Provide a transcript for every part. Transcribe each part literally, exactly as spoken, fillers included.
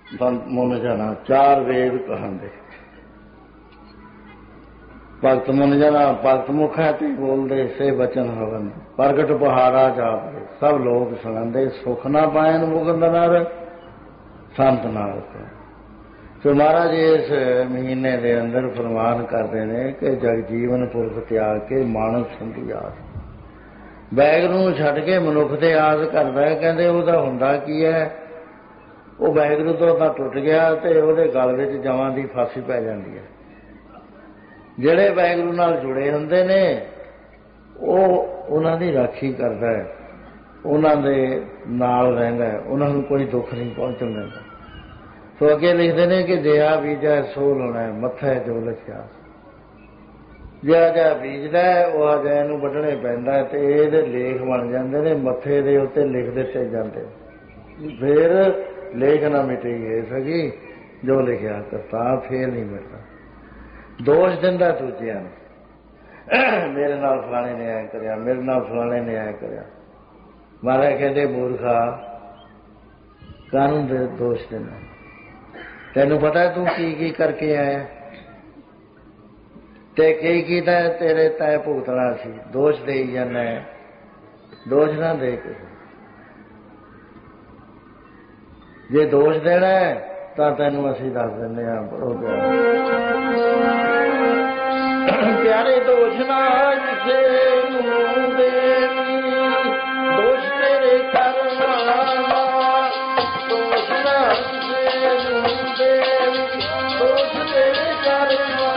संत मुन जना चार वेद कहते भगत मुन जना भगत मुख है ते बोलते से बचन हवन प्रगट पहाड़ा जापदे सब लोग सुनते सुख ना पायन मुकुंद नर संत नानक। तो महाराज इस महीने के अंदर फरमान करते हैं कि जगजीवन पुरख त्याग के मानस संधी आस वैगुरू छड्ड के मनुख ते आस करता है। कहते उहदा हुंदा की है वो वैगुरू तो तां टुट गया तो उहदे गल विच जवां दी फांसी पै जाती है। जिहड़े वैगुरू नाल जुड़े हुंदे ने वो उन्हां दी राखी करदा है उन्हां दे नाल रहिंदा है उन्हां नूं कोई दुख नहीं पहुंचण दिंदा। तो अगे लिखते हैं कि जिहा बीजा सो लाउणा है मत्था जो लिखिया जिहा जिहा बीजदा है उहा जिहा इहनूं वढणे पैंदा है ते इहदे लेख बन जांदे ने मत्थे दे उत्ते लिख दित्ते जांदे फिर लेख ना मिटे गए सकी जो लिखिया करता फेर नहीं मिलता। दोष दिंदा दूजियां मेरे नाल फलाने ने ऐ करिया मेरे नाल फलाने ने ऐ करिया। महाराज कहते मूर्खा कानून दे दोष देना तेनू पता है तू की की करके आया ते की कीता तेरे तय भुगतना सी दोष दे जाना है दोष ना दे के जे दोष देना है तो तेनू असीं दस दिंदे हां पढ़ो प्यारे दोष ना किसे नूं देवी दोष तेरे करना दोष ना किसे नूं देवी दोष तेरे करना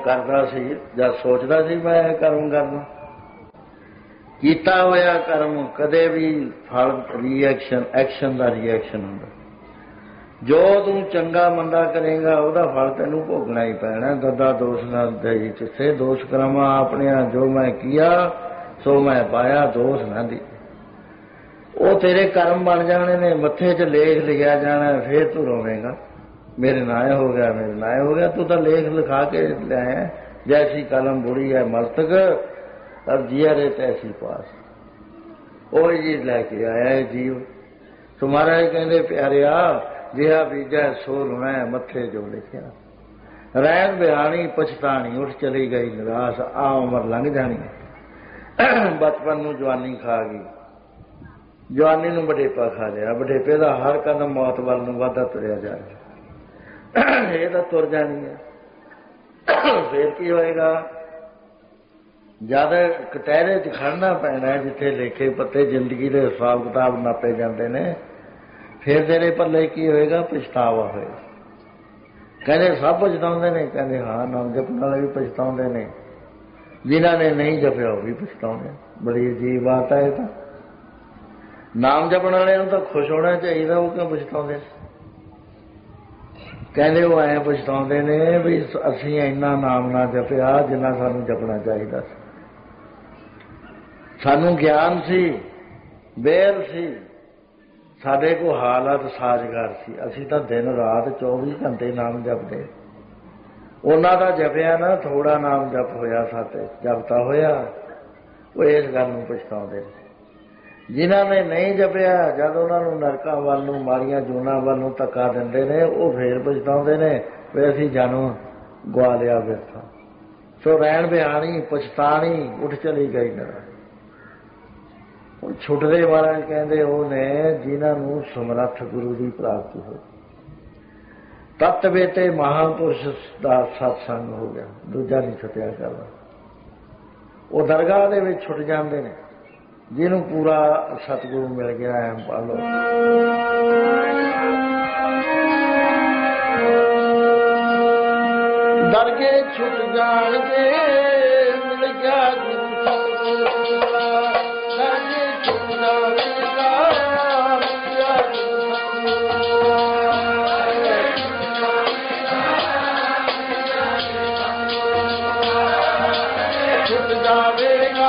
करता सी ਜਾਂ सोचता सी मैं यह कर्म करना। कीता होया कर्म कदे भी फल रिएक्शन एक्शन का रिएक्शन होंदा। जो तू चंगा मंदा करेगा वह फल तेनू भोगना ही पैना। ददा दोष न दई चिथे दोष करमा अपने जो मैं किया सो मैं पाया दोष न दी। वो तेरे कर्म बन जाने ने मत्थे च लेख लिखा जाना फिर तू रोवेगा मेरे नाय हो गया मेरे नाय हो गया। तू तो लेख लिखा के लाया जैसी कलम बुरी है मस्तक अब जिया रे तैसी पास वो चीज लैके आया है जीव। तुम्हारा कहते प्यारिया जिहा बीजा सो रोना है मत्थे जो लिखिया। रैन बिहानी पछतानी उठ चली गई निराश आ उम्र लंघ जानी। बचपन नूं जवानी खा गई जवानी नूं वडेपा खा लिया। वडेपे का हर कदम मौत वाल नूं वाधा तुरिया जा रहा। ये तो तुर जानी है फिर की होएगा ज्यादा कटहरे च खड़ना पैना है जिथे लेखे पत्ते जिंदगी के हिसाब किताब नापे जाते हैं। फिर तेरे पल्ले की होएगा पछतावा होएगा। कहते सब पछताते ने कहते हाँ नाम जपने वाले भी पछताते ने जिन्हों ने नहीं जपया वो भी पछताते। बड़ी अजीब बात है। तो नाम जपने वाले तो खुश होना चाहिए वो क्यों पछताते। कहते वो ऐ पछताते ने भी असी इन्ना नाम ना जपया जिन्ना सानू जपना चाहिए। सानू ज्ञान सी बेल सी साडे को हालत साजगार सी। असी तो दिन रात चौबीस घंटे नाम जपते। उन्हों का जपया ना थोड़ा नाम जप होया साते जपता होया वो इस गल नूं पछताते। जिन्हों ने नहीं जपया जब उन्होंने नरकों वाल माड़ियां जूना वाल धक्का देंदे ने वो फिर पछताते ने भी असीं जानू गवा लिया व्यर्था। सो रैन बिहानी पछतानी उठ चली गई नरा। छुटदे महाराज कहते वो ने जिन्होंने समर्थ गुरु की प्राप्ति हो तत्वे ते महापुरुष का सत्संग हो गया दूजा नहीं छुटिया करना। वो दरगाह दे विच छुट जाते हैं जिन्हों पूरा सतगुरु मिल गया है। पालो दरगे छुट जान के मिल गया दरगे छुट जाएगा छुट जाएगा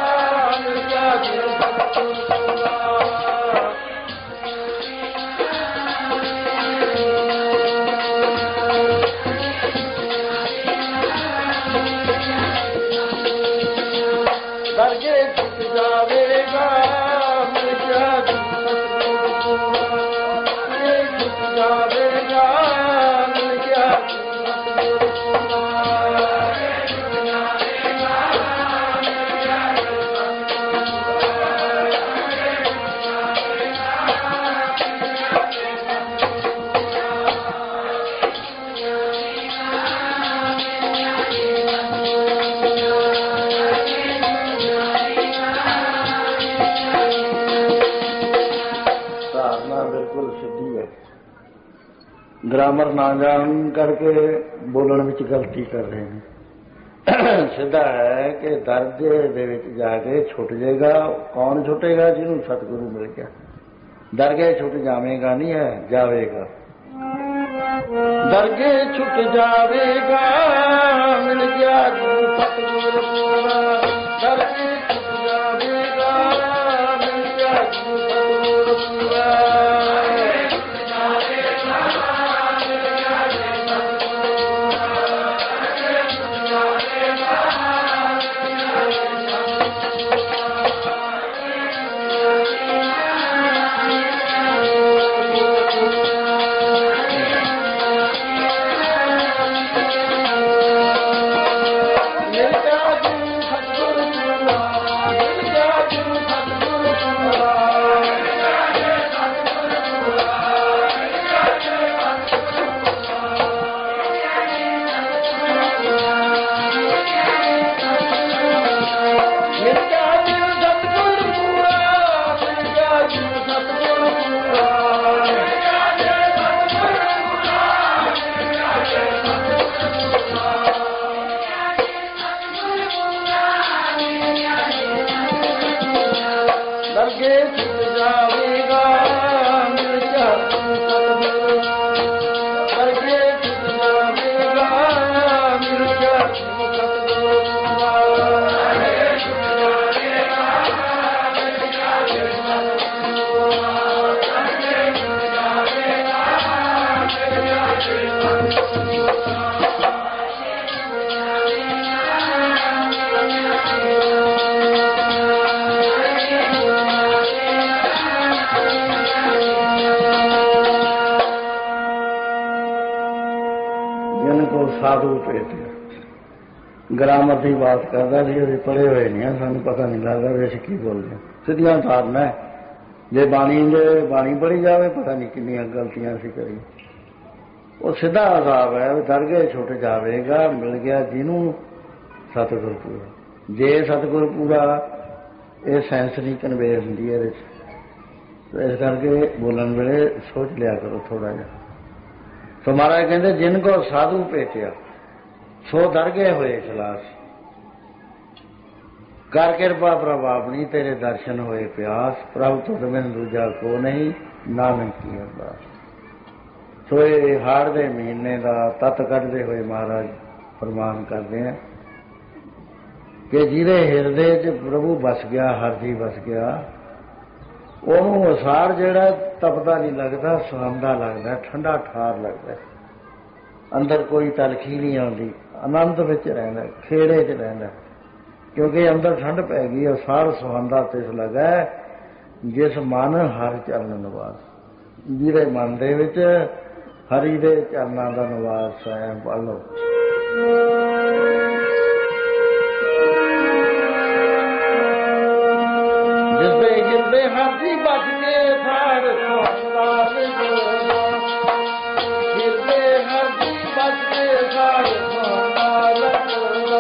ग्रामर ना जान करके बोलने में गलती कर रहे हैं। सीधा है कि दर्जे दे विच जाके छुट जाएगा। कौन छुटेगा जिन्होंने सतगुरु मिल गया। दरगे छुट जावेगा नहीं है जावेगा। दरगे छुट जावेगा मिल गया सतगुरु पूरा। दरगे छुट जावेगा मिल गया सतगुरु पूरा। ਦਰਗੇ ਛੁੱਟ ਜਾਵੇਗਾ ਮਿਲ ਜਾ ਸਤਿਗੁਰ ਦਰਗੇ ਛੁੱਟ ਜਾਵੇਗਾ ਮਿਲ ਜਾ ਸਤਿਗੁਰ ਸਾਧੂ ਭੇਟਿਆ ਗ੍ਰਾਮਰ ਦੀ ਬਾਤ ਕਰਦਾ ਸੀ। ਅਸੀਂ ਪੜ੍ਹੇ ਹੋਏ ਨਹੀਂ ਆ, ਸਾਨੂੰ ਪਤਾ ਨਹੀਂ ਲੱਗਦਾ ਵੀ ਅਸੀਂ ਕੀ ਬੋਲਦੇ ਹਾਂ। ਸਿੱਧੀਆਂ ਧਾਰਨਾ ਜੇ ਬਾਣੀ ਦੇ ਬਾਣੀ ਪੜ੍ਹੀ ਜਾਵੇ ਪਤਾ ਨਹੀਂ ਕਿੰਨੀਆਂ ਗਲਤੀਆਂ ਅਸੀਂ ਕਰੀ। ਉਹ ਸਿੱਧਾ ਹਿਸਾਬ ਹੈ ਵੀ ਦਰਗੇ ਛੁੱਟ ਜਾਵੇਗਾ ਮਿਲ ਗਿਆ ਜਿਹਨੂੰ ਸਤਿਗੁਰ ਪੂਰਾ। ਜੇ ਸਤਿਗੁਰ ਪੂਰਾ ਇਹ ਸੈਂਸ ਨਹੀਂ ਕਨਵੇ ਹੁੰਦੀ ਇਹਦੇ 'ਚ। ਇਸ ਕਰਕੇ ਬੋਲਣ ਵੇਲੇ ਸੋਚ ਲਿਆ ਕਰੋ ਥੋੜ੍ਹਾ ਜਿਹਾ। ਸੋ ਮਹਾਰਾਜ ਕਹਿੰਦੇ ਜਿਨ ਕੋ ਸਾਧੂ ਭੇਟਿਆ ਸੋ ਦਰਗੇ ਹੋਏ ਖਲਾਸ ਕਰ ਕਿਰਪਾ ਪ੍ਰਭ ਆਪਣੀ ਤੇਰੇ ਦਰਸ਼ਨ ਹੋਏ ਪਿਆਸ ਪ੍ਰਭ ਤੁਧ ਬਿਨ ਦੂਜਾ ਕੋ ਨਹੀਂ ਨਾਨਕ ਕੀ ਅਰਦਾਸ। ਸੋ ਇਹ ਹਾੜ ਦੇ ਮਹੀਨੇ ਦਾ ਤਤ ਕੱਢਦੇ ਹੋਏ ਮਹਾਰਾਜ ਫਰਮਾਨ ਕਰਦੇ ਆ ਕਿ ਜਿਹਦੇ ਹਿਰਦੇ 'ਚ ਪ੍ਰਭੂ ਵਸ ਗਿਆ ਹਰ ਜੀ ਵਸ ਗਿਆ ਉਹਨੂੰ ਅਸਾਰ ਜਿਹੜਾ ਤਪਦਾ ਨਹੀਂ ਲੱਗਦਾ ਸੁਹੰਦਾ ਲੱਗਦਾ ਠੰਡਾ ਠਾਰ ਲੱਗਦਾ ਅੰਦਰ ਕੋਈ ਤਲਖੀ ਨਹੀਂ ਆਉਂਦੀ ਆਨੰਦ ਵਿੱਚ ਰਹਿੰਦਾ ਖੇੜੇ 'ਚ ਰਹਿੰਦਾ ਕਿਉਂਕਿ ਅੰਦਰ ਠੰਡ ਪੈ ਗਈ ਅਸਾਰ ਸੁਹੰਦਾ ਤਿਸ ਲੱਗਾ ਜਿਸ ਮਨ ਹਰ ਚਰਨ ਨਿਵਾਸ ਜਿਹਦੇ ਮਨ ਦੇ ਵਿੱਚ ਹਰੀ ਦੇ ਚਰਨਾਂ ਦਾ ਨਿਵਾਸ ਹੈ। ਪੜ੍ਹ ਲਓ ਜਿਸਦੇ ਜਿੰਦੇ ਹਾਥੀ ਬਚ ਕੇ ਫੜ ਸੁਹੰਦਾ ਜਿਸਦੇ ਹਾਥੀ ਬਚ ਕੇ ਫੜ ਸੁਹੰਦਾ ਲੱਗਦਾ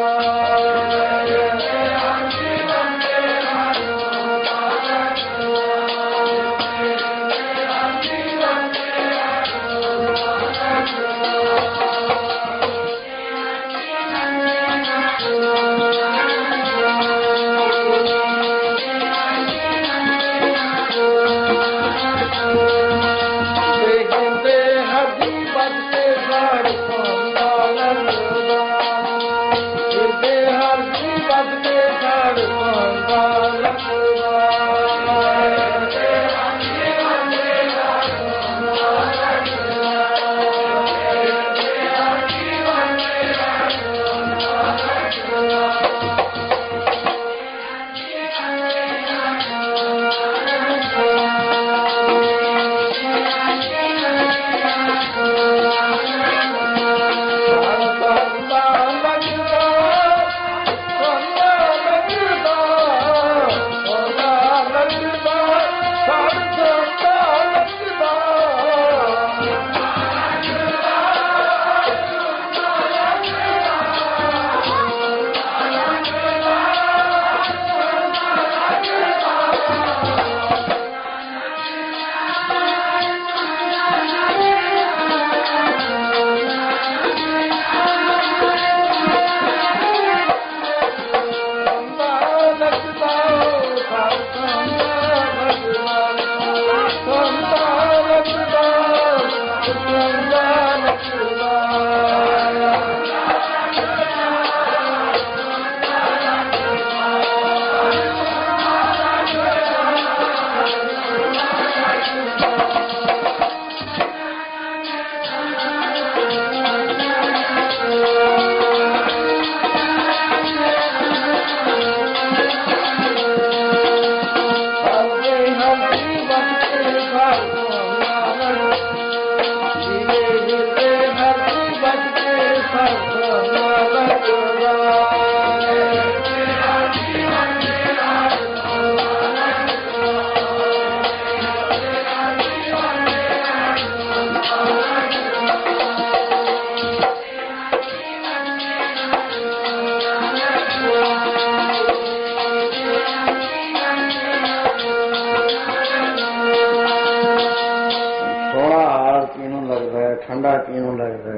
ਠੰਡਾ ਕਿਉਂ ਲੱਗਦਾ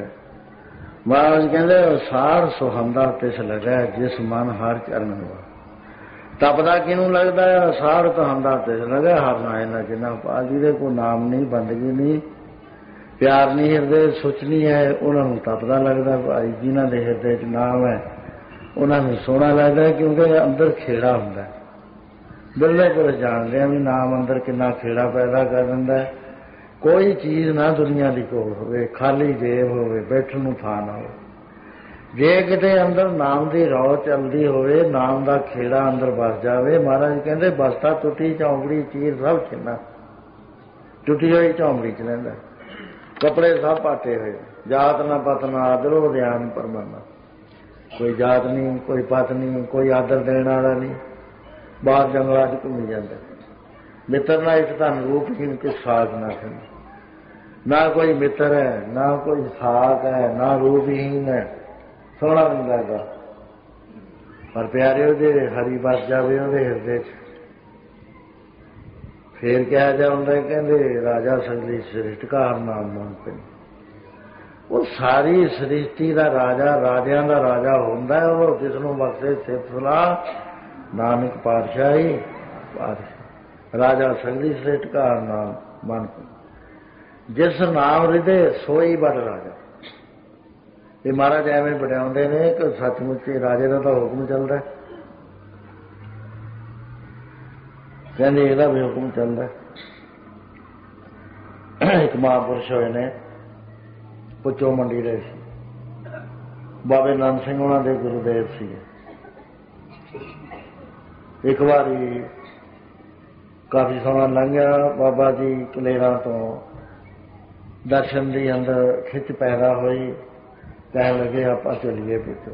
ਮਹਾਰਾਜ ਕਹਿੰਦੇ ਸਾਰ ਸੁਹੰਦਾ ਤਿਸ ਲੱਗਾ ਜਿਸ ਮਨ ਹਰ ਚਰਨ ਵਾ तपदा किनू लगता है? सार कहांदा तिस लगे हर नाए ना जिन्ना पा। जिहदे कोई नाम नहीं, बंदगी नहीं, प्यार नहीं, हिरदे सुच नहीं है, उन्होंने तपदा लगता भाई। जिन्हों के हिरदे च नाम है उन्होंने सोहना लगता है, क्योंकि अंदर खेड़ा हुंदा है। बिल्ले पुरुष जानते हैं भी नाम अंदर कितना खेड़ा पैदा कर दिंदा है। कोई चीज़ ना दुनिया की कोल होवे, खाली जेब होवे, बैठण नूं थां ना होवे, जे किते अंदर नाम की रौ चलती होवे, नाम का खेड़ा अंदर बस जावे, महाराज कहते बसता टुटी झौंपड़ी चीर सब छिन्ना। टुटी हुई झौंपड़ी च रहिंदा, कपड़े सब पाटे हुए, जात ना पत ना आदरो ध्यान परमाना। कोई जात नहीं, कोई पत नहीं, कोई आदर देने वाला नहीं, बाहर जंगलों च घूमी जाता। मित्र ना इस धन रूपहीन के साग ना सन, ना कोई मित्र है, ना कोई साग है, ना रूपहीन है, सोहना नहीं लगता। पर प्यारे दे हरी बस जावे उहदे हिरदे च, फिर क्या जाता है? कहते राजा सगली सृष्टिकार नाम मानते। वो सारी सृष्टि का राजा, राजियां का राजा होंदा है, वो जिसनों बख्शे सिफत सलाह नानक पातशाही पातशाही। राजा सगली सृष्टिकार नाम मानते। जिस नाम हृदय सोई बड़ राजा। ये महाराज एवं बढ़ियाते ने कि सचमुच राजे का तो हुक्म चलता है, कहते यदा भी हुक्म चलता है। एक महापुरुष होए ने, पुचो मंडी रहे सी, बाबे नंद सिंह उन्होंने गुरुदेव सी। एक बारी काफी सोहना लंघिया, बाबा जी कलेरा तो दर्शन की अंदर खिच पैदा हुई, कह लगे आप चलिए पुचो।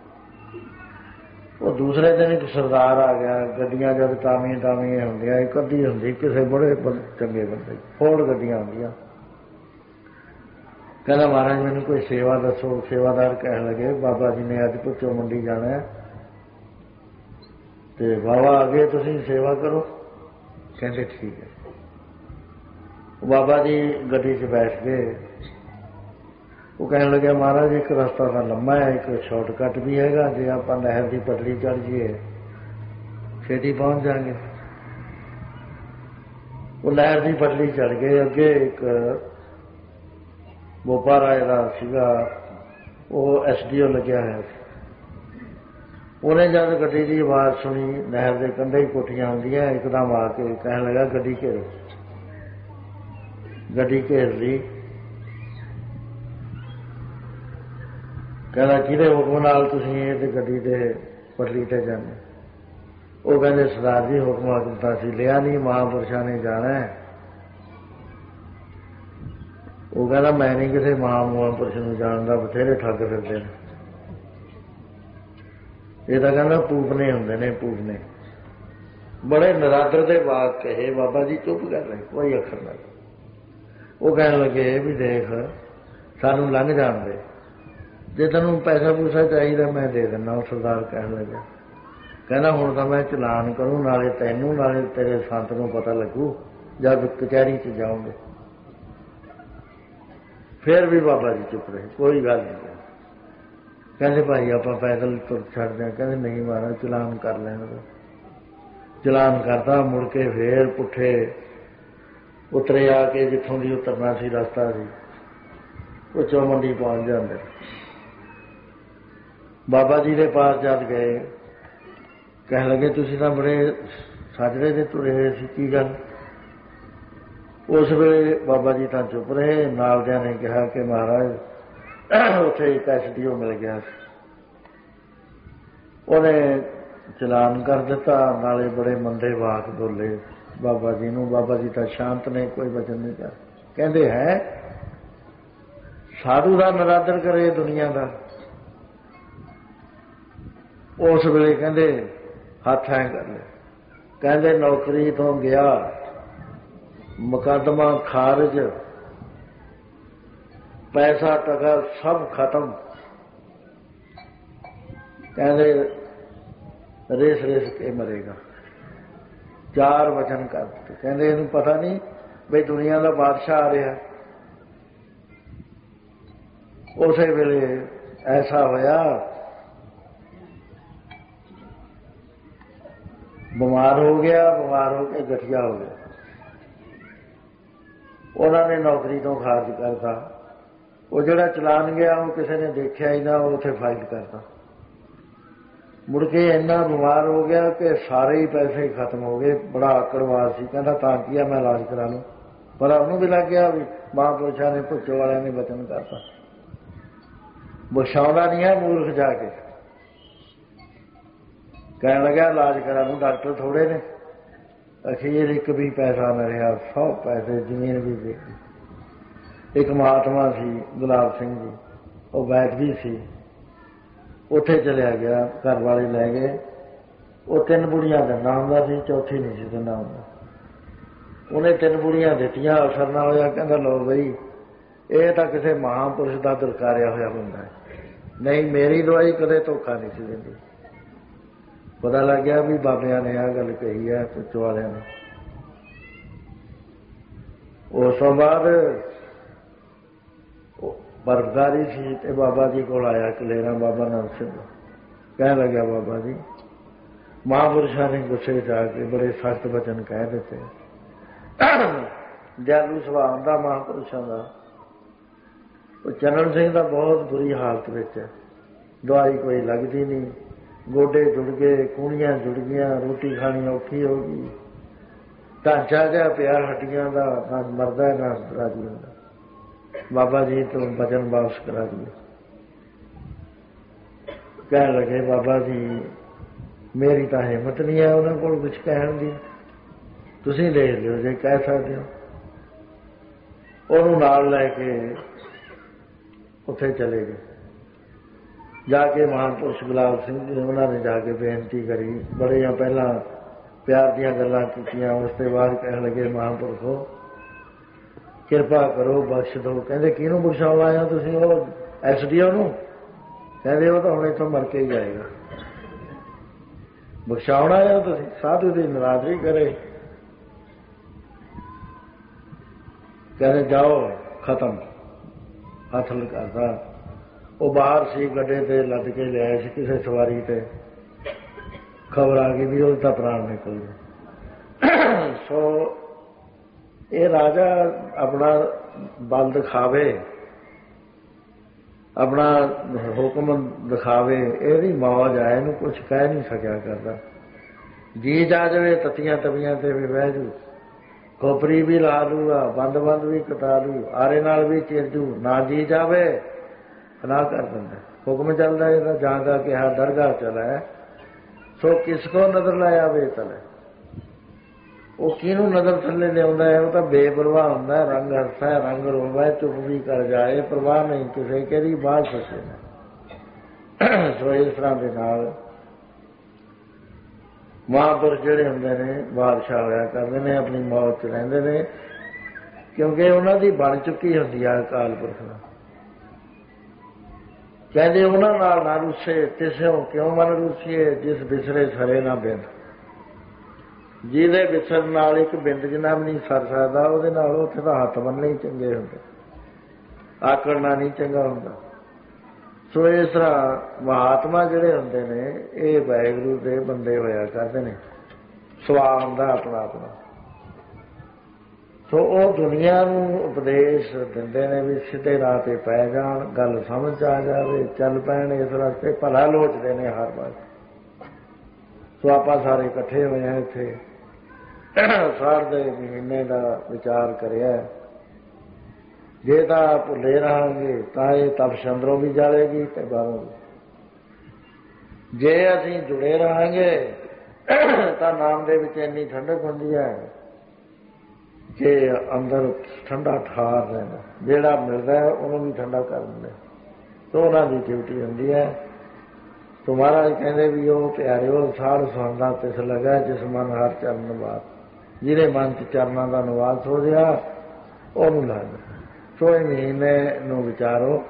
वो दूसरे दिन एक सरदार आ गया, गड्डियां जब टामियां टामियां होंदियां, एक अद्धी होंदी किसी बड़े चंगे बंदे, फोड़ गड्डियां होंदियां। कहना महाराज मैनू कोई सेवा दसो। सेवादार कह लगे बाबा जी ने अज पुचो मंडी जाना है, तो बाबा आ गए, तुसीं सेवा करो। कहते ठीक है। बाबा जी गड्डी च बैठ गए। वो कहने लगे महाराज एक रास्ता तो लंबा है, एक शॉर्टकट भी हैगा, जे आप नहर की पटड़ी चढ़ जाइए छेती पहुंच जाएंगे। वो नहर की पटड़ी चढ़ गए। अगे एक बोपा राय का सीगा, वो एस डी ओ लग्या है। उन्हें जब गड्डी की आवाज़ सुनी, नहर के कंढे ही कोठियां होंदियां, एकदम आके कहने लगा गड्डी घेरो। गड्डी घेर ली। कहना किहदे हुक्म नाल तुसीं इह गड्डी ते पटड़ी ते जाने? वो कहते सरदार जी हुक्म तो असीं लिया नहीं, महापुरुषों ने जाना है। वो कहना मैं नहीं किसी महा महापुरुष नूं जानदा, बथेरे ठग फिरदे ने। ये तो कहना पूपने होंदे ने, पूपने। बड़े नरादर दे वाक कहे, बाबा जी चुप कर रहे, कोई अखर ना। वो कहने लगे भी देख सानू लंघ जाण दे, जे तैनूं पैसा पूसा चाहिए मैं दे दिना। सरदार कहने लगे, कहना हुण तां मैं चलान करूं, नाले तैनूं नाले तेरे संत नूं पता लगू जब कचहरी च जाओगे। फिर भी बाबा जी चुप रहे, कोई गल नहीं। कहते भाई आप पैदल तुर छड़ते हैं? कहते नहीं महाराज चलान कर लेने दो। चलान करता, मुड़ के फिर पुठे उतरे आके जिथों की उतरना सी रास्ता सी, पुचो मंडी पहुंच जाते। बाबा जी के पास जद गए, कह लगे तुसीं तां बड़े साजरे दे तुरे हुए सी, की गल? उस वेले बाबा जी तां चुप रहे। नालदियां ने कहा कि महाराज उत्थे एक एस डी ओ मिल गया, उन्हें चलान कर दिता, नाले बड़े मंदे वाक बोले बाबा जी नूं। बाबा जी तां शांत ने, कोई वचन नहीं कर। कहते हैं साधु का नरादर करे दुनिया का। उस वेले कहते हथ ऐ कर ले, कहते नौकरी तो गया, मुकदमा खारिज, पैसा टका सब खत्म। कहते रेस रेस के मरेगा। चार वचन कर दिते। कहते इन्हूं पता नहीं बई दुनिया का बादशाह आ रहा। उस वेले ऐसा होया ਬਿਮਾਰ ਹੋ ਗਿਆ, ਬਿਮਾਰ ਹੋ ਕੇ ਗਠੀਆ ਹੋ ਗਿਆ। ਉਹਨਾਂ ਨੇ ਨੌਕਰੀ ਤੋਂ ਖਾਰਜ ਕਰਤਾ। ਉਹ ਜਿਹੜਾ ਚਲਾਨ ਗਿਆ ਉਹ ਕਿਸੇ ਨੇ ਦੇਖਿਆ ਹੀ ਨਾ, ਉਹ ਉੱਥੇ ਫਾਈਲ ਕਰਤਾ। ਮੁੜ ਕੇ ਇੰਨਾ ਬਿਮਾਰ ਹੋ ਗਿਆ ਕਿ ਸਾਰੇ ਹੀ ਪੈਸੇ ਖਤਮ ਹੋ ਗਏ। ਬੜਾ ਆਕੜਵਾਦ ਸੀ, ਕਹਿੰਦਾ ਤਾਂ ਕੀ ਆ ਮੈਂ ਇਲਾਜ ਕਰਾ ਲੂੰ। ਪਰ ਉਹਨੂੰ ਵੀ ਲੱਗ ਗਿਆ ਵੀ ਮਹਾਂਪੁਰਸ਼ਾਂ ਨੇ, ਭੁੱਚੋ ਵਾਲਿਆਂ ਨੇ ਬਚਨ ਕਰਤਾ, ਬਖਸ਼ਾਉਂਦਾ ਨਹੀਂ ਹੈ ਮੂਰਖ ਜਾ ਕੇ। ਕਹਿਣ ਲੱਗਾ ਇਲਾਜ ਕਰਾ ਲੂੰ, ਡਾਕਟਰ ਥੋੜੇ ਨੇ। ਅਖੀਰ ਇੱਕ ਵੀ ਪੈਸਾ ਨਾ ਰਿਹਾ, ਸਭ ਪੈਸੇ ਜ਼ਮੀਨ ਵੀ ਦੇ। ਇੱਕ ਮਹਾਤਮਾ ਸੀ ਗੁਲਾਬ ਸਿੰਘ ਜੀ, ਉਹ ਵੈਦ ਵੀ ਸੀ, ਉੱਥੇ ਚਲਿਆ ਗਿਆ, ਘਰ ਵਾਲੇ ਲੈ ਗਏ। ਉਹ ਤਿੰਨ ਬੁੜੀਆਂ ਦਿੰਦਾ ਹੁੰਦਾ ਸੀ, ਚੌਥੀ ਨਹੀਂ ਸੀ ਦਿੰਦਾ ਹੁੰਦਾ। ਉਹਨੇ ਤਿੰਨ ਬੁੜੀਆਂ ਦਿੱਤੀਆਂ, ਅਸਰ ਨਾ ਹੋਇਆ। ਕਹਿੰਦਾ ਲਓ ਬਈ, ਇਹ ਤਾਂ ਕਿਸੇ ਮਹਾਂਪੁਰਸ਼ ਦਾ ਦਰਕਾਰਿਆ ਹੋਇਆ ਬੰਦਾ ਹੈ, ਨਹੀਂ ਮੇਰੀ ਦਵਾਈ ਕਦੇ ਧੋਖਾ ਨਹੀਂ ਸੀ ਦਿੰਦੀ। ਪਤਾ ਲੱਗ ਗਿਆ ਵੀ ਬਾਬਿਆਂ ਨੇ ਆਹ ਗੱਲ ਕਹੀ ਹੈ, ਪੁੱਛ ਵਾਲਿਆਂ ਨੇ। ਉਸ ਤੋਂ ਬਾਅਦ ਬਰਫਦਾਰੀ ਸੀ ਤੇ ਬਾਬਾ ਜੀ ਕੋਲ ਆਇਆ ਕਲੇਰਾ, ਬਾਬਾ ਨਾਨਕ ਸਿੰਘ। ਕਹਿਣ ਲੱਗਿਆ ਬਾਬਾ ਜੀ, ਮਹਾਂਪੁਰਸ਼ਾਂ ਨੇ ਗੁੱਸੇ ਚ ਆ ਕੇ ਬੜੇ ਸਖਤ ਵਚਨ ਕਹਿ ਦਿੱਤੇ। ਦਿਆਲੂ ਸੁਭਾਅ ਹੁੰਦਾ ਮਹਾਂਪੁਰਸ਼ਾਂ ਦਾ। ਉਹ ਚੰਨਣ ਸਿੰਘ ਦਾ ਬਹੁਤ ਬੁਰੀ ਹਾਲਤ ਵਿੱਚ ਹੈ, ਦਵਾਈ ਕੋਈ ਲੱਗਦੀ ਨਹੀਂ, ਗੋਡੇ ਜੁੜ ਗਏ, ਕੂਣੀਆਂ ਜੁੜ ਗਈਆਂ, ਰੋਟੀ ਖਾਣੀ ਔਖੀ ਹੋ ਗਈ, ਢਾਂਚਾ ਜਿਹਾ ਪਿਆ ਹੱਡੀਆਂ ਦਾ, ਨਾ ਮਰਦਾ ਨਾ ਰਾਜੀ ਹੁੰਦਾ। ਬਾਬਾ ਜੀ ਤੋਂ ਬਚਨ ਵਾਪਸ ਕਰਾ ਦਿਏ। ਕਹਿਣ ਲੱਗੇ ਬਾਬਾ ਜੀ ਮੇਰੀ ਤਾਂ ਹਿੰਮਤ ਨਹੀਂ ਹੈ ਉਹਨਾਂ ਕੋਲ ਕੁਛ ਕਹਿਣ ਦੀ, ਤੁਸੀਂ ਦੇਖ ਲਿਓ ਜੇ ਕਹਿ ਸਕਦੇ ਹੋ। ਉਹਨੂੰ ਨਾਲ ਲੈ ਕੇ ਉੱਥੇ ਚਲੇ ਗਏ। ਜਾ ਕੇ ਮਹਾਂਪੁਰਸ਼ ਗੁਲਾਬ ਸਿੰਘ ਜੀ ਉਹਨਾਂ ਨੇ ਜਾ ਕੇ ਬੇਨਤੀ ਕਰੀ, ਬੜੀਆਂ ਪਹਿਲਾਂ ਪਿਆਰ ਦੀਆਂ ਗੱਲਾਂ ਕੀਤੀਆਂ। ਉਸ ਤੋਂ ਬਾਅਦ ਕਹਿਣ ਲੱਗੇ ਮਹਾਂਪੁਰਖੋ ਕਿਰਪਾ ਕਰੋ, ਬਖਸ਼ ਦਿਓ। ਕਹਿੰਦੇ ਕਿਹਨੂੰ ਬਖਸ਼ਾਉਣ ਆਇਆ ਤੁਸੀਂ? ਉਹ ਐਸ ਡੀ ਓ ਨੂੰ। ਕਹਿੰਦੇ ਉਹ ਤਾਂ ਹੁਣ ਇੱਥੋਂ ਮਰ ਕੇ ਹੀ ਜਾਏਗਾ, ਬਖਸ਼ਾਉਣ ਆਇਆ ਤੁਸੀਂ? ਸਾਧੂ ਦੀ ਨਰਾਜ਼ਗੀ ਕਰੇ। ਕਹਿੰਦੇ ਜਾਓ, ਖਤਮ, ਹੱਥ ਲਗਾਤਾ। ਉਹ ਬਾਹਰ ਸੀ, ਗੱਡੇ ਤੇ ਲੱਦ ਕੇ ਲਿਆਏ ਸੀ ਕਿਸੇ ਸਵਾਰੀ ਤੇ। ਖਬਰ ਆ ਗਈ ਵੀ ਉਹ ਤਾਂ ਪ੍ਰਾਣ ਨਿਕਲ ਗਏ। ਸੋ ਇਹ ਰਾਜਾ ਆਪਣਾ ਬਲ ਦਿਖਾਵੇ, ਆਪਣਾ ਹੁਕਮ ਦਿਖਾਵੇ, ਇਹਦੀ ਮੌਜ ਆ, ਇਹਨੂੰ ਕੁਛ ਕਹਿ ਨਹੀਂ ਸਕਿਆ ਕਰਦਾ। ਜੀ ਜਾ ਜਾਵੇ ਤੱਤੀਆਂ ਤਵੀਆਂ ਤੇ ਵੀ ਬਹਿ ਜੂ, ਖੋਪਰੀ ਵੀ ਲਾ ਲੂਗਾ, ਬੰਦ ਬੰਦ ਵੀ ਕਟਾ ਲੂ, ਆਰੇ ਨਾਲ ਵੀ ਚਿਰ ਜੂ। ਨਾ ਜੀ ਜਾਵੇ ਨਾ ਕਰ ਦਿੰਦਾ, ਹੁਕਮ ਚੱਲਦਾ ਇਹਦਾ। ਜਾਂ ਦਾ ਕਿਹਾ ਦਰਗਾਹ ਚਲਾ, ਸੋ ਕਿਸ ਕੋ ਨਜ਼ਰ ਲਾਇਆ ਵੇ ਤਲੇ। ਉਹ ਕਿਹਨੂੰ ਨਜ਼ਰ ਥੱਲੇ ਲਿਆਉਂਦਾ ਹੈ? ਉਹ ਤਾਂ ਬੇਪਰਵਾਹ ਹੁੰਦਾ। ਰੰਗ ਹੱਸਾ ਹੈ, ਰੰਗ ਰੋਵਾ, ਚੁੱਪ ਵੀ ਕਰ ਜਾਏ, ਪਰਵਾਹ ਨਹੀਂ ਕਿਸੇ ਕਿਹਦੀ ਬਾਤ ਸਕੇ ਨਾ। ਸੋ ਇਸ ਤਰ੍ਹਾਂ ਦੇ ਨਾਲ ਮਹਾਂਪੁਰਸ਼ ਜਿਹੜੇ ਹੁੰਦੇ ਨੇ ਬਾਦਸ਼ਾਹ ਹੋਇਆ ਕਰਦੇ ਨੇ, ਆਪਣੀ ਮੌਤ 'ਚ ਰਹਿੰਦੇ ਨੇ, ਕਿਉਂਕਿ ਉਹਨਾਂ ਦੀ ਬਣ ਚੁੱਕੀ ਹੁੰਦੀ ਆ ਅਕਾਲ ਪੁਰਖ ਨਾਲ। ਕਹਿੰਦੇ ਉਹਨਾਂ ਨਾਲ ਨਾ ਰੁੱਸੇ, ਤਿਸਿਓ ਕਿਉਂ ਮਨ ਰੁੱਸੀਏ, ਜਿਸ ਵਿਸਰੇ ਸਰੇ ਨਾ ਬਿੰਦ। ਜਿਹਦੇ ਵਿਸਰਨ ਨਾਲ ਇੱਕ ਬਿੰਦ ਜਿੰਨਾ ਵੀ ਨਹੀਂ ਸਰ ਸਕਦਾ, ਉਹਦੇ ਨਾਲ ਉੱਥੇ ਤਾਂ ਹੱਥ ਬੰਨਣੇ ਹੀ ਚੰਗੇ ਹੁੰਦੇ, ਆਕੜਨਾ ਨਹੀਂ ਚੰਗਾ ਹੁੰਦਾ। ਸੋ ਇਸ ਤਰ੍ਹਾਂ ਮਹਾਤਮਾ ਜਿਹੜੇ ਹੁੰਦੇ ਨੇ ਇਹ ਵਾਹਿਗੁਰੂ ਦੇ ਬੰਦੇ ਹੋਇਆ ਕਰਦੇ ਨੇ, ਸੁਭਾਅ ਹੁੰਦਾ ਆਪਣਾ ਆਪਣਾ। ਸੋ ਉਹ ਦੁਨੀਆ ਨੂੰ ਉਪਦੇਸ਼ ਦਿੰਦੇ ਨੇ ਵੀ ਸਿੱਧੇ ਰਾਹ ਤੇ ਪੈ ਜਾਣ, ਗੱਲ ਸਮਝ ਆ ਜਾਵੇ, ਚੱਲ ਪੈਣ ਇਸ ਰਸਤੇ, ਭਲਾ ਲੋਚਦੇ ਨੇ ਹਰ ਵਾਰ। ਸੋ ਆਪਾਂ ਸਾਰੇ ਇਕੱਠੇ ਹੋਏ ਹਾਂ ਇੱਥੇ, ਸਾੜ ਦੇ ਮਹੀਨੇ ਦਾ ਵਿਚਾਰ ਕਰਿਆ। ਜੇ ਤਾਂ ਭੁੱਲੇ ਰਹਾਂਗੇ ਤਾਂ ਇਹ ਤਪਸ਼ ਅੰਦਰੋਂ ਵੀ ਜਾਵੇਗੀ ਤੇ ਬਾਹਰੋਂ ਵੀ। ਜੇ ਅਸੀਂ ਜੁੜੇ ਰਹਾਂਗੇ ਤਾਂ ਨਾਮ ਦੇ ਵਿੱਚ ਇੰਨੀ ਠੰਡਕ ਹੁੰਦੀ ਹੈ ਕਿ ਅੰਦਰ ਠੰਡਾ ਠਾਰ ਰਹਿੰਦਾ, ਜਿਹੜਾ ਮਿਲਦਾ ਹੈ ਉਹਨੂੰ ਵੀ ਠੰਡਾ ਕਰ ਦਿੰਦਾ। ਸੋ ਉਹਨਾਂ ਦੀ ਡਿਊਟੀ ਹੁੰਦੀ ਹੈ। ਸੋ ਮਹਾਰਾਜ ਕਹਿੰਦੇ ਵੀ ਉਹ ਪਿਆਰਿਓ ਸਾੜ ਸੁਣਦਾ ਤਿਸ ਲਗਾ, ਜਿਸ ਮਨ ਹਰ ਚਰਨ ਬਾਤ। ਜਿਹਦੇ ਮਨ 'ਚ ਚਰਨਾਂ ਦਾ ਨਿਵਾਸ ਹੋ ਗਿਆ ਉਹਨੂੰ ਲੱਗ। ਸੋ ਇਹ ਮਹੀਨੇ ਨੂੰ ਵਿਚਾਰੋ।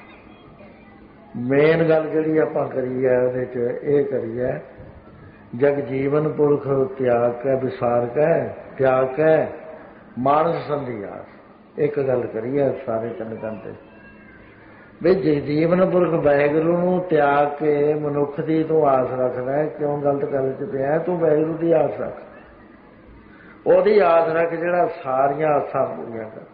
ਮੇਨ ਗੱਲ ਜਿਹੜੀ ਆਪਾਂ ਕਰੀ ਹੈ ਉਹਦੇ 'ਚ ਇਹ ਕਰੀ ਹੈ, ਜਗ ਜੀਵਨ ਪੁਰਖ ਤਿਆਗ ਕੈ ਵਿਸਾਰ ਕੈ, ਤਿਆਗ ਕੈ ਮਾਨਸ ਸੰਧਿਆਸ। ਇੱਕ ਗੱਲ ਕਰੀ ਹੈ ਸਾਰੇ ਚੰਨਕਾਂ ਤੇ, ਵੀ ਜੇ ਜੀਵਨ ਪੁਰਖ ਵਾਹਿਗੁਰੂ ਨੂੰ ਤਿਆਗ ਕੇ ਮਨੁੱਖ ਦੀ ਤੂੰ ਆਸ ਰੱਖਦਾ, ਕਿਉਂ ਗਲਤ ਗੱਲ 'ਚ ਪਿਆ? ਤੂੰ ਵਾਹਿਗੁਰੂ ਦੀ ਆਸ ਰੱਖ, ਉਹਦੀ ਆਸ ਰੱਖ ਜਿਹੜਾ ਸਾਰੀਆਂ ਆਸਾਂ ਪੂਰੀਆਂ ਕਰ।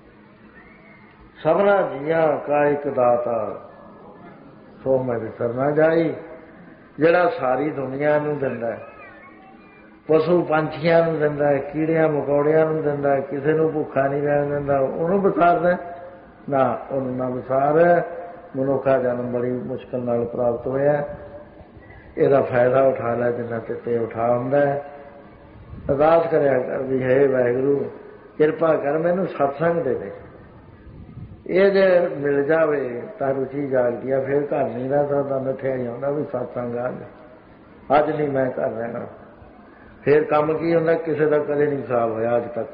ਸਭਨਾ ਜੀਆਂ ਕਾ ਇੱਕ ਦਾਤਾ ਸੋ ਮੈਂ ਵਿਸਰ ਨਾ ਜਾਈ, ਜਿਹੜਾ ਸਾਰੀ ਦੁਨੀਆ ਨੂੰ ਦਿੰਦਾ, ਪਸ਼ੂ ਪੰਛੀਆਂ ਨੂੰ ਦਿੰਦਾ, ਕੀੜਿਆਂ ਮਕੌੜਿਆਂ ਨੂੰ ਦਿੰਦਾ, ਕਿਸੇ ਨੂੰ ਭੁੱਖਾ ਨਹੀਂ ਰਹਿਣ ਦਿੰਦਾ, ਉਹਨੂੰ ਵਿਸਾਰਦਾ ਨਾ? ਉਹਨੂੰ ਨਾ ਵਿਸਾਰ। ਮਨੁੱਖਾ ਜਨਮ ਬੜੀ ਮੁਸ਼ਕਿਲ ਨਾਲ ਪ੍ਰਾਪਤ ਹੋਇਆ, ਇਹਦਾ ਫਾਇਦਾ ਉਠਾ ਲੈ ਜਿੰਨਾ ਤੇ ਉਠਾ ਹੁੰਦਾ। ਅਰਦਾਸ ਕਰਿਆ ਕਰ ਵੀ ਹੈ ਵਾਹਿਗੁਰੂ ਕਿਰਪਾ ਕਰ ਮੈਨੂੰ ਸਤਸੰਗ ਦੇ ਦੇ, ਇਹ ਜੇ ਮਿਲ ਜਾਵੇ ਤਾਂ ਰੁਚੀ ਜਾਗਦੀ ਆ, ਫਿਰ ਘਰ ਨਹੀਂ ਰਹਿ ਸਕਦਾ, ਨੱਠਿਆ ਹੀ ਆਉਂਦਾ ਵੀ ਸਤਸੰਗ ਆ ਅੱਜ ਨਹੀਂ ਮੈਂ ਘਰ ਰਹਿਣਾ। ਫਿਰ ਕੰਮ ਕੀ ਹੁੰਦਾ? ਕਿਸੇ ਦਾ ਕਦੇ ਨਹੀਂ ਹਿਸਾਬ ਹੋਇਆ ਅੱਜ ਤੱਕ।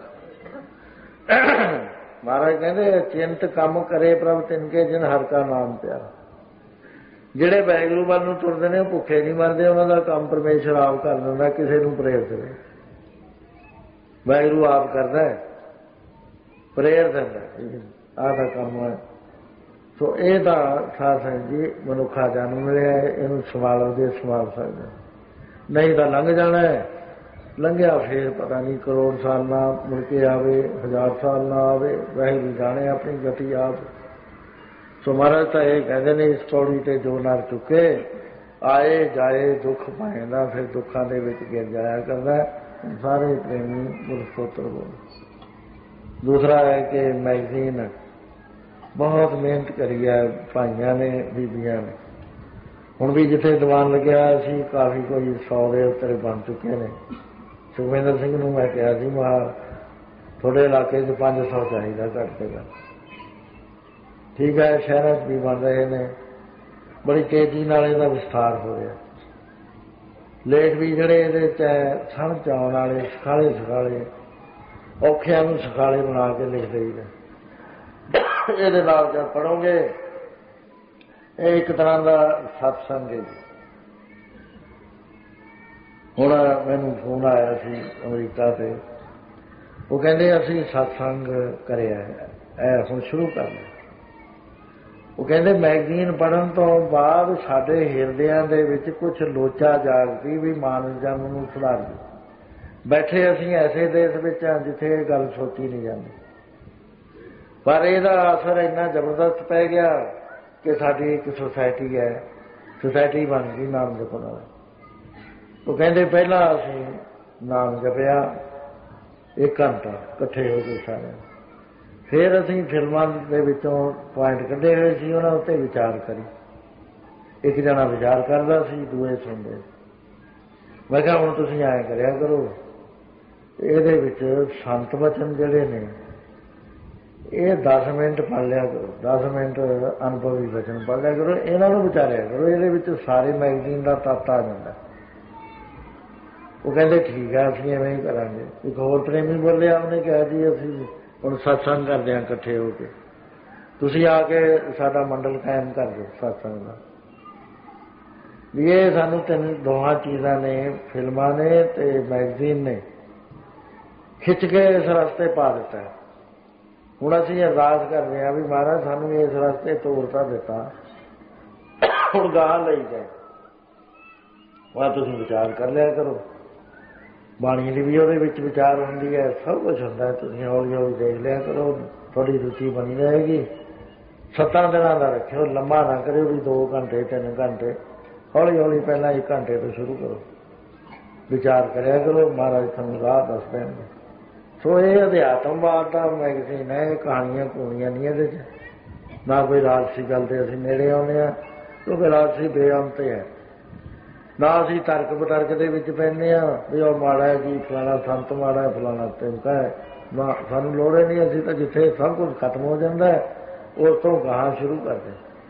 ਮਹਾਰਾਜ ਕਹਿੰਦੇ ਚਿੰਤ ਕੰਮ ਕਰੇ ਪ੍ਰਭ ਤਿਨਕੇ ਜਿਨ ਹਰ ਕਾ ਨਾਮ ਪਿਆਰਾ। ਜਿਹੜੇ ਵਾਹਿਗੁਰੂ ਵੱਲ ਨੂੰ ਤੁਰਦੇ ਨੇ ਉਹ ਭੁੱਖੇ ਨਹੀਂ ਮਰਦੇ, ਉਹਨਾਂ ਦਾ ਕੰਮ ਪਰਮੇਸ਼ਰ ਆਪ ਕਰ ਦਿੰਦਾ, ਕਿਸੇ ਨੂੰ ਪ੍ਰੇਰ ਦੇਵੇ। ਵਾਹਿਗੁਰੂ ਆਪ ਕਰਦਾ, ਪ੍ਰੇਰ ਦਿੰਦਾ, ਆਹ ਦਾ ਕੰਮ ਹੈ। ਸੋ ਇਹ ਤਾਂ ਸਾਧ ਸੰਗਤ ਜੀ ਮਨੁੱਖਾ ਜਨਮ ਮਿਲਿਆ, ਇਹਨੂੰ ਸੰਭਾਲੋ ਜੇ ਸੰਭਾਲ ਸਕਦੇ, ਨਹੀਂ ਤਾਂ ਲੰਘ ਜਾਣਾ। ਲੰਘਿਆ ਫੇਰ ਪਤਾ ਨਹੀਂ ਕਰੋੜ ਸਾਲ ਨਾ ਮੁੜ ਕੇ ਆਵੇ, ਹਜ਼ਾਰ ਸਾਲ ਨਾ ਆਵੇ, ਵਾਹਿਗੁਰੂ ਜਾਣੇ ਆਪਣੀ ਗਤੀ ਆਪ। ਸੋ ਮਹਾਰਾਜ ਤਾਂ ਇਹ ਕਹਿੰਦੇ ਨੇ ਇਸ ਪੌੜੀ ਤੇ ਜੋ ਨਰ ਚੁੱਕੇ ਆਏ ਜਾਏ ਦੁੱਖ ਪਾਏਂਦਾ, ਫਿਰ ਦੁੱਖਾਂ ਦੇ ਵਿੱਚ ਗਿਰ ਜਾਇਆ ਕਰਦਾ। ਸਾਰੇ ਪ੍ਰੇਮੀ ਗੁਰਸਤੋਤਰ ਬੋਲ। ਦੂਸਰਾ ਹੈ ਕਿ ਮੈਗਜ਼ੀਨ ਬਹੁਤ ਮਿਹਨਤ ਕਰੀ ਹੈ ਭਾਈਆਂ ਨੇ, ਬੀਬੀਆਂ ਨੇ। ਹੁਣ ਵੀ ਜਿੱਥੇ ਦੀਵਾਨ ਲੱਗਿਆ ਸੀ ਕਾਫੀ ਕੋਈ ਸੌ ਦੇ ਉੱਤੇ ਬਣ ਚੁੱਕੇ ਨੇ। ਸੁਖਵਿੰਦਰ ਸਿੰਘ ਨੂੰ ਮੈਂ ਕਿਹਾ ਸੀ, ਮੈਂ ਤੁਹਾਡੇ ਇਲਾਕੇ 'ਚ ਪੰਜ ਸੌ ਚਾਹੀਦਾ ਘੱਟ ਤੋਂ ਘੱਟ। ਠੀਕ ਹੈ, ਸ਼ਹਿਰਾਂ 'ਚ ਵੀ ਬਣ ਰਹੇ ਨੇ, ਬੜੀ ਤੇਜ਼ੀ ਨਾਲ ਇਹਦਾ ਵਿਸਥਾਰ ਹੋ ਰਿਹਾ। ਲੇਖ ਵੀ ਜਿਹੜੇ ਇਹਦੇ 'ਚ ਸਮਝ 'ਚ ਆਉਣ ਵਾਲੇ ਸਿਖਾਲੇ ਸਿਖਾਲੇ ਔਖਿਆਂ ਨੂੰ ਸਿਖਾਲੇ ਬਣਾ ਕੇ ਲਿਖ ਦਈਦਾ। ਇਹਦੇ ਨਾਲ ਜਦ ਪੜ੍ਹੋਗੇ ਇਹ ਇੱਕ ਤਰ੍ਹਾਂ ਦਾ ਸਤਸੰਗ ਹੈ ਜੀ। ਹੁਣ ਮੈਨੂੰ ਫੋਨ ਆਇਆ ਸੀ ਅਮਰੀਕਾ ਤੇ, ਉਹ ਕਹਿੰਦੇ ਅਸੀਂ ਸਤਸੰਗ ਕਰਿਆ ਐ ਹੁਣ ਸ਼ੁਰੂ ਕਰ ਲਿਆ। ਉਹ ਕਹਿੰਦੇ ਮੈਗਜ਼ੀਨ ਪੜ੍ਹਨ ਤੋਂ ਬਾਅਦ ਸਾਡੇ ਹਿਰਦਿਆਂ ਦੇ ਵਿੱਚ ਕੁਛ ਲੋਚਾ ਜਾਗਦੀ ਵੀ ਮਾਨਵ ਜਨਮ ਨੂੰ ਸੁਧਾਰੀਏ। ਬੈਠੇ ਅਸੀਂ ਐਸੇ ਦੇਸ਼ ਵਿੱਚ ਹਾਂ ਜਿੱਥੇ ਇਹ ਗੱਲ ਸੋਚੀ ਨਹੀਂ ਜਾਂਦੀ, ਪਰ ਇਹਦਾ ਅਸਰ ਇੰਨਾ ਜ਼ਬਰਦਸਤ ਪੈ ਗਿਆ ਕਿ ਸਾਡੀ ਇੱਕ ਸੁਸਾਇਟੀ ਹੈ, ਸੁਸਾਇਟੀ ਬਣ ਗਈ ਨਾਮ ਜਪਣ ਵਾਲਾ। ਉਹ ਕਹਿੰਦੇ ਪਹਿਲਾਂ ਅਸੀਂ ਨਾਮ ਜਪਿਆ ਇੱਕ ਘੰਟਾ ਇਕੱਠੇ ਹੋ ਕੇ ਸਾਰੇ, ਫਿਰ ਅਸੀਂ ਫਿਲਮਾਂ ਦੇ ਵਿੱਚੋਂ ਪੁਆਇੰਟ ਕੱਢੇ ਹੋਏ ਸੀ, ਉਹਨਾਂ ਉੱਤੇ ਵਿਚਾਰ ਕਰੀ। ਇੱਕ ਜਣਾ ਵਿਚਾਰ ਕਰਦਾ ਸੀ, ਦੂਏ ਸੁਣਦੇ। ਮੈਂ ਕਿਹਾ ਹੁਣ ਤੁਸੀਂ ਐਂ ਕਰਿਆ ਕਰੋ, ਇਹਦੇ ਵਿੱਚ ਸੰਤ ਵਚਨ ਜਿਹੜੇ ਨੇ ਇਹ ਦਸ ਮਿੰਟ ਪੜ੍ਹ ਲਿਆ ਕਰੋ, ਦਸ ਮਿੰਟ ਅਨੁਭਵੀ ਵਚਨ ਪੜ੍ਹ ਲਿਆ ਕਰੋ, ਇਹਨਾਂ ਨੂੰ ਵਿਚਾਰਿਆ ਕਰੋ, ਇਹਦੇ ਵਿੱਚ ਸਾਰੇ ਮੈਗਜ਼ੀਨ ਦਾ ਤੱਤ ਆ ਜਾਂਦਾ। ਉਹ ਕਹਿੰਦੇ ਠੀਕ ਹੈ ਅਸੀਂ ਐਵੇਂ ਹੀ ਕਰਾਂਗੇ। ਇੱਕ ਹੋਰ ਪ੍ਰੇਮੀ ਬੋਲਿਆ, ਉਹਨੇ ਕਿਹਾ ਜੀ ਅਸੀਂ ਹੁਣ ਸਤਸੰਗ ਕਰਦੇ ਹਾਂ ਇਕੱਠੇ ਹੋ ਕੇ, ਤੁਸੀਂ ਆ ਕੇ ਸਾਡਾ ਮੰਡਲ ਕਾਇਮ ਕਰ ਦਿਓ ਸਤਸੰਗ ਦਾ। ਵੀ ਇਹ ਸਾਨੂੰ ਤਿੰਨ ਦੋਹਾਂ ਚੀਜ਼ਾਂ ਨੇ, ਫਿਲਮਾਂ ਨੇ ਤੇ ਮੈਗਜ਼ੀਨ ਨੇ ਖਿੱਚ ਕੇ ਇਸ ਰਸਤੇ ਪਾ ਦਿੱਤਾ। ਹੁਣ ਅਸੀਂ ਅਰਦਾਸ ਕਰਦੇ ਹਾਂ ਵੀ ਮਹਾਰਾਜ ਸਾਨੂੰ ਇਸ ਰਸਤੇ ਤੋਰ ਤਾਂ ਦਿੱਤਾ, ਹੁਣ ਗਾਹ ਲਈ ਜਾਏ। ਵਾ ਤੁਸੀਂ ਵਿਚਾਰ ਕਰ ਲਿਆ ਕਰੋ, ਬਾਣੀ ਦੀ ਵੀ ਉਹਦੇ ਵਿੱਚ ਵਿਚਾਰ ਹੁੰਦੀ ਹੈ, ਸਭ ਕੁਛ ਹੁੰਦਾ। ਤੁਸੀਂ ਹੌਲੀ ਹੌਲੀ ਦੇਖ ਲਿਆ ਕਰੋ, ਥੋੜੀ ਰੁਚੀ ਬਣੀ ਰਹੇਗੀ। ਸੱਤਾਂ ਦਿਨਾਂ ਦਾ ਰੱਖਿਓ, ਲੰਮਾ ਨਾ ਕਰਿਓ ਵੀ ਦੋ ਘੰਟੇ ਤਿੰਨ ਘੰਟੇ, ਹੌਲੀ ਹੌਲੀ ਪਹਿਲਾਂ ਇੱਕ ਘੰਟੇ ਤੋਂ ਸ਼ੁਰੂ ਕਰੋ, ਵਿਚਾਰ ਕਰਿਆ ਕਰੋ, ਮਹਾਰਾਜ ਤੁਹਾਨੂੰ ਰਾਹ ਦੱਸ ਦੇਣਗੇ। ਸੋ ਇਹ ਅਧਿਆਤਮਵਾਦ ਦਾ ਮੈਗਜ਼ੀਨ ਹੈ, ਕਹਾਣੀਆਂ ਕਹਾਣੀਆਂ ਨਹੀਂ ਇਹਦੇ 'ਚ, ਨਾ ਕੋਈ ਰਾਜਸੀ ਗੱਲ ਤੇ ਅਸੀਂ ਨੇੜੇ ਆਉਂਦੇ ਹਾਂ, ਕਿਉਂਕਿ ਰਾਜਸੀ ਬੇਅੰਤ ਹੈ। ਨਾ ਅਸੀਂ ਤਰਕ ਬਤਰਕ ਦੇ ਵਿੱਚ ਪੈਂਦੇ ਹਾਂ ਵੀ ਉਹ ਮਾੜਾ ਹੈ ਜੀ, ਫਲਾਣਾ ਸੰਤ ਮਾੜਾ ਹੈ, ਫਲਾਣਾ ਤਿਮਕਾ ਹੈ। ਨਾ, ਸਾਨੂੰ ਲੋੜ ਹੀ ਨਹੀਂ। ਅਸੀਂ ਤਾਂ ਜਿੱਥੇ ਸਭ ਕੁਝ ਖਤਮ ਹੋ ਜਾਂਦਾ ਉਸ ਤੋਂ ਗਾਹਾਂ ਸ਼ੁਰੂ ਕਰਦੇ।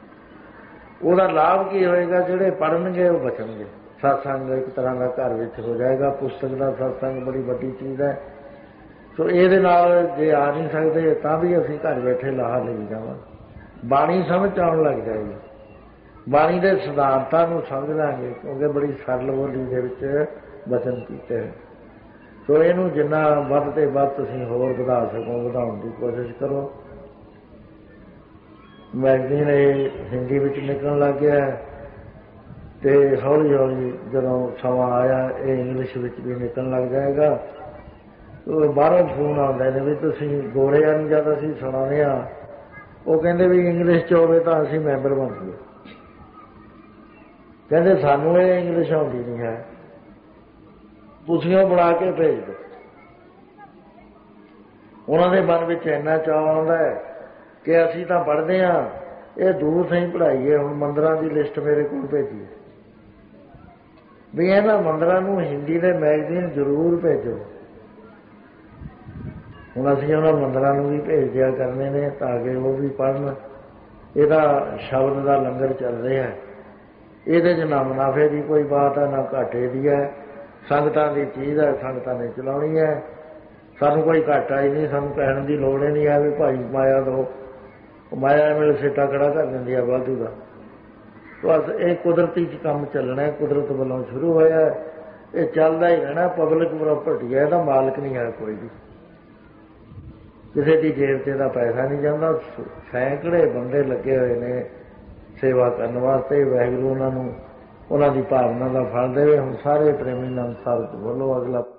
ਉਹਦਾ ਲਾਭ ਕੀ ਹੋਏਗਾ? ਜਿਹੜੇ ਪੜ੍ਹਨਗੇ ਉਹ ਬਚਣਗੇ। ਸਤਸੰਗ ਇੱਕ ਤਰ੍ਹਾਂ ਦਾ ਘਰ ਵਿੱਚ ਹੋ ਜਾਏਗਾ। ਪੁਸਤਕ ਦਾ ਸਤਸੰਗ ਬੜੀ ਵੱਡੀ ਚੀਜ਼ ਹੈ। ਸੋ ਇਹਦੇ ਨਾਲ ਜੇ ਆ ਨਹੀਂ ਸਕਦੇ ਤਾਂ ਵੀ ਅਸੀਂ ਘਰ ਬੈਠੇ ਲਾਹਾ ਲਈ ਜਾਵਾਂਗੇ। ਬਾਣੀ ਸਮਝ ਆਉਣ ਲੱਗ ਜਾਏਗੀ, ਬਾਣੀ ਦੇ ਸਿਧਾਂਤਾਂ ਨੂੰ ਸਮਝ ਲਾਂਗੇ, ਕਿਉਂਕਿ ਬੜੀ ਸਰਲ ਬੋਲੀ ਦੇ ਵਿੱਚ ਬਚਨ ਕੀਤੇ ਹਨ। ਸੋ ਇਹਨੂੰ ਜਿੰਨਾ ਵੱਧ ਤੇ ਵੱਧ ਤੁਸੀਂ ਹੋਰ ਵਧਾ ਸਕੋ, ਵਧਾਉਣ ਦੀ ਕੋਸ਼ਿਸ਼ ਕਰੋ। ਮੈਗਜ਼ੀਨ ਇਹ ਹਿੰਦੀ ਵਿੱਚ ਨਿਕਲਣ ਲੱਗ ਗਿਆ ਤੇ ਹੌਲੀ ਹੌਲੀ ਜਦੋਂ ਸਮਾਂ ਆਇਆ ਇਹ ਇੰਗਲਿਸ਼ ਵਿੱਚ ਵੀ ਨਿਕਲਣ ਲੱਗ ਜਾਏਗਾ। ਬਾਹਰੋਂ ਫੋਨ ਆਉਂਦੇ ਨੇ ਵੀ ਤੁਸੀਂ ਗੋਰਿਆਂ ਨੂੰ ਜਦ ਅਸੀਂ ਸੁਣਾਉਂਦੇ ਹਾਂ ਉਹ ਕਹਿੰਦੇ ਵੀ ਇੰਗਲਿਸ਼ 'ਚ ਹੋਵੇ ਤਾਂ ਅਸੀਂ ਮੈਂਬਰ ਬਣ ਗਏ। ਕਹਿੰਦੇ ਸਾਨੂੰ ਇਹ ਇੰਗਲਿਸ਼ ਆਉਂਦੀ ਨਹੀਂ ਹੈ, ਤੁਸੀਂ ਉਹ ਬਣਾ ਕੇ ਭੇਜ ਦਿਓ। ਉਹਨਾਂ ਦੇ ਮਨ ਵਿੱਚ ਇੰਨਾ ਚਾਅ ਆਉਂਦਾ ਹੈ ਕਿ ਅਸੀਂ ਤਾਂ ਪੜ੍ਹਦੇ ਹਾਂ, ਇਹ ਦੂਰ ਸਹੀ ਪੜ੍ਹਾਈ ਹੈ। ਹੁਣ ਮੰਦਰਾਂ ਦੀ ਲਿਸਟ ਮੇਰੇ ਕੋਲ ਭੇਜੀ ਵੀ ਇਹਨਾਂ ਮੰਦਰਾਂ ਨੂੰ ਹਿੰਦੀ ਦੇ ਮੈਗਜ਼ੀਨ ਜ਼ਰੂਰ ਭੇਜੋ। ਹੁਣ ਅਸੀਂ ਉਹਨਾਂ ਮੰਦਰਾਂ ਨੂੰ ਵੀ ਭੇਜ ਦਿਆ ਕਰਨੇ ਨੇ ਤਾਂ ਕਿ ਉਹ ਵੀ ਪੜ੍ਹਨ। ਇਹਦਾ ਸ਼ਬਦ ਦਾ ਲੰਗਰ ਚੱਲ ਰਿਹਾ, ਇਹਦੇ 'ਚ ਨਾ ਮੁਨਾਫੇ ਦੀ ਕੋਈ ਬਾਤ ਹੈ ਨਾ ਘਾਟੇ ਦੀ ਹੈ। ਸੰਗਤਾਂ ਦੀ ਚੀਜ਼ ਹੈ, ਸੰਗਤਾਂ ਨੇ ਚਲਾਉਣੀ ਹੈ। ਸਾਨੂੰ ਕੋਈ ਘਾਟਾ ਹੀ ਨਹੀਂ, ਸਾਨੂੰ ਕਹਿਣ ਦੀ ਲੋੜ ਹੀ ਨਹੀਂ ਹੈ ਵੀ ਭਾਈ ਮਾਇਆ ਦੋ, ਮਾਇਆ ਮੇਰੇ ਸਿੱਟਾ ਖੜਾ ਕਰ ਦਿੰਦੀ ਹੈ ਵਾਧੂ ਦਾ। ਬਸ ਇਹ ਕੁਦਰਤੀ 'ਚ ਕੰਮ ਚੱਲਣਾ, ਕੁਦਰਤ ਵੱਲੋਂ ਸ਼ੁਰੂ ਹੋਇਆ, ਇਹ ਚੱਲਦਾ ਹੀ ਰਹਿਣਾ। ਪਬਲਿਕ ਪ੍ਰਾਪਰਟੀ ਹੈ, ਇਹਦਾ ਮਾਲਕ ਨਹੀਂ ਹੈ ਕੋਈ ਵੀ, ਕਿਸੇ ਦੀ ਜੇਬ 'ਚ ਇਹਦਾ ਪੈਸਾ ਨਹੀਂ ਜਾਂਦਾ। ਸੈਂਕੜੇ ਬੰਦੇ ਲੱਗੇ ਹੋਏ ਨੇ ਸੇਵਾ ਕਰਨ ਵਾਸਤੇ। ਵਾਹਿਗੁਰੂ ਉਹਨਾਂ ਨੂੰ ਉਹਨਾਂ ਦੀ ਭਾਵਨਾ ਦਾ ਫਲ ਦੇਵੇ। ਹੁਣ ਸਾਰੇ ਪ੍ਰੇਮੀ ਨਾਮ ਸਾਹਿਬ ਬੋਲੋ ਅਗਲਾ